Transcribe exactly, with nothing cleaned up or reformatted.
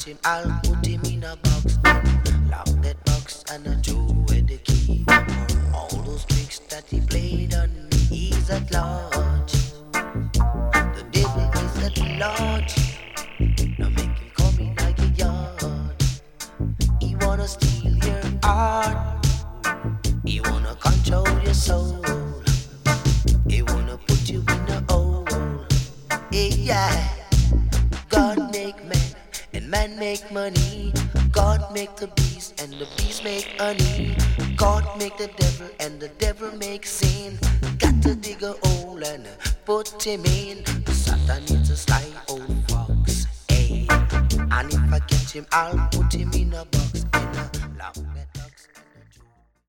him, I'll put him in a box. Lock that box and I throw away the key. For all those tricks that he played on me, he's at large. The devil is at large. Now make him come in like a yard. He wanna steal your heart. He wanna control your soul. He wanna put you in a hole. Hey, yeah. God make man and man make money. God make the beast and the beast make honey. God make the devil and the devil make sin. Got to dig a hole and put him in. Satan is a sly old fox. Hey, and if I catch him, I'll put him in a box in a lock.